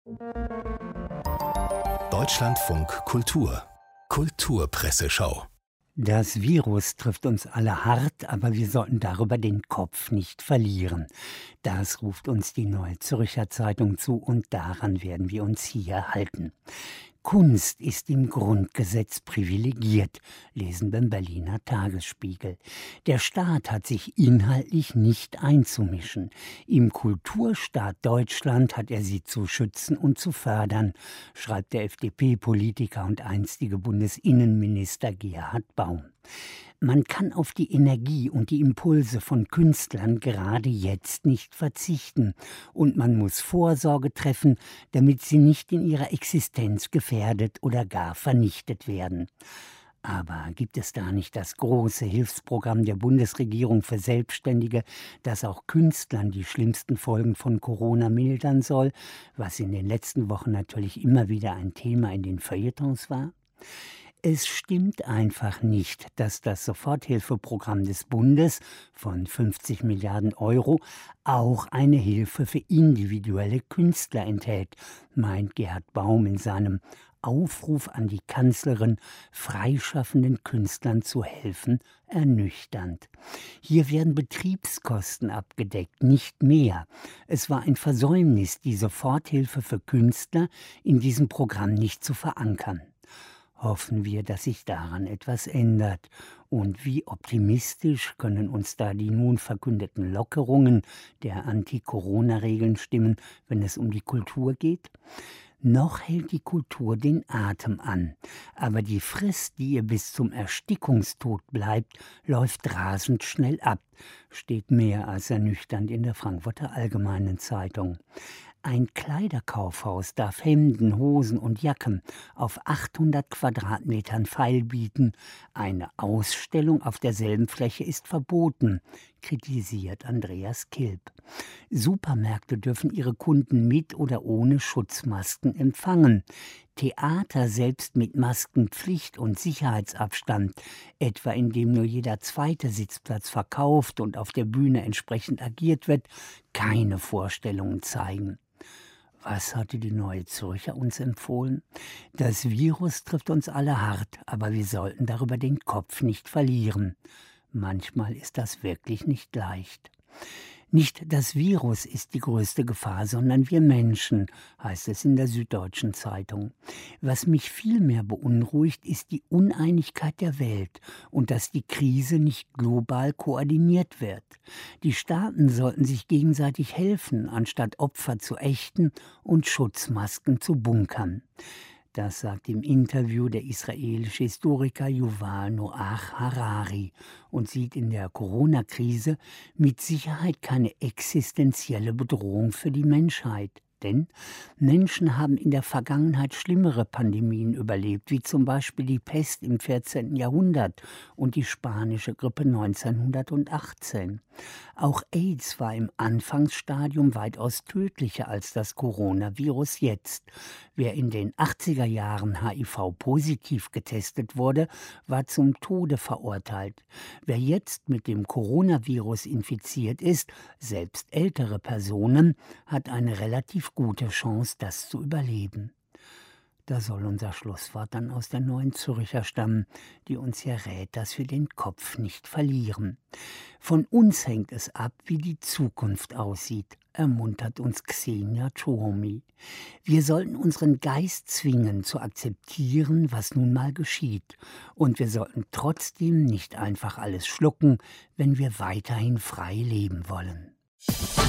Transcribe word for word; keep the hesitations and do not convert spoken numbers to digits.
Deutschlandfunk Kultur Kulturpresseschau. Das Virus trifft uns alle hart, aber wir sollten darüber den Kopf nicht verlieren. Das ruft uns die Neue Zürcher Zeitung zu und daran werden wir uns hier halten. Kunst ist im Grundgesetz privilegiert, lesen wir im Berliner Tagesspiegel. Der Staat hat sich inhaltlich nicht einzumischen. Im Kulturstaat Deutschland hat er sie zu schützen und zu fördern, schreibt der F D P-Politiker und einstige Bundesinnenminister Gerhard Baum. Man kann auf die Energie und die Impulse von Künstlern gerade jetzt nicht verzichten und man muss Vorsorge treffen, damit sie nicht in ihrer Existenz gefährdet oder gar vernichtet werden. Aber gibt es da nicht das große Hilfsprogramm der Bundesregierung für Selbstständige, das auch Künstlern die schlimmsten Folgen von Corona mildern soll, was in den letzten Wochen natürlich immer wieder ein Thema in den Feuilletons war? Es stimmt einfach nicht, dass das Soforthilfeprogramm des Bundes von fünfzig Milliarden Euro auch eine Hilfe für individuelle Künstler enthält, meint Gerhard Baum in seinem Aufruf an die Kanzlerin, freischaffenden Künstlern zu helfen, ernüchternd. Hier werden Betriebskosten abgedeckt, nicht mehr. Es war ein Versäumnis, die Soforthilfe für Künstler in diesem Programm nicht zu verankern. Hoffen wir, dass sich daran etwas ändert. Und wie optimistisch können uns da die nun verkündeten Lockerungen der Anti-Corona-Regeln stimmen, wenn es um die Kultur geht? Noch hält die Kultur den Atem an, aber die Frist, die ihr bis zum Erstickungstod bleibt, läuft rasend schnell ab, steht mehr als ernüchternd in der Frankfurter Allgemeinen Zeitung. Ein Kleiderkaufhaus darf Hemden, Hosen und Jacken auf achthundert Quadratmetern feilbieten. Eine Ausstellung auf derselben Fläche ist verboten, kritisiert Andreas Kilb. Supermärkte dürfen ihre Kunden mit oder ohne Schutzmasken empfangen. Theater selbst mit Maskenpflicht und Sicherheitsabstand, etwa indem nur jeder zweite Sitzplatz verkauft und auf der Bühne entsprechend agiert wird, keine Vorstellungen zeigen. Was hatte die Neue Zürcher uns empfohlen? Das Virus trifft uns alle hart, aber wir sollten darüber den Kopf nicht verlieren. Manchmal ist das wirklich nicht leicht. Nicht das Virus ist die größte Gefahr, sondern wir Menschen, heißt es in der Süddeutschen Zeitung. Was mich vielmehr beunruhigt, ist die Uneinigkeit der Welt und dass die Krise nicht global koordiniert wird. Die Staaten sollten sich gegenseitig helfen, anstatt Opfer zu ächten und Schutzmasken zu bunkern. Das sagt im Interview der israelische Historiker Yuval Noah Harari und sieht in der Corona-Krise mit Sicherheit keine existenzielle Bedrohung für die Menschheit. Denn Menschen haben in der Vergangenheit schlimmere Pandemien überlebt, wie zum Beispiel die Pest im vierzehnten Jahrhundert und die spanische Grippe neunzehnhundertachtzehn. Auch AIDS war im Anfangsstadium weitaus tödlicher als das Coronavirus jetzt. Wer in den achtziger Jahren H I V-positiv getestet wurde, war zum Tode verurteilt. Wer jetzt mit dem Coronavirus infiziert ist, selbst ältere Personen, hat eine relativ gute Chance, das zu überleben. Da soll unser Schlusswort dann aus der Neuen Zürcher stammen, die uns ja rät, dass wir den Kopf nicht verlieren. Von uns hängt es ab, wie die Zukunft aussieht, ermuntert uns Xenia Choomi. Wir sollten unseren Geist zwingen, zu akzeptieren, was nun mal geschieht. Und wir sollten trotzdem nicht einfach alles schlucken, wenn wir weiterhin frei leben wollen.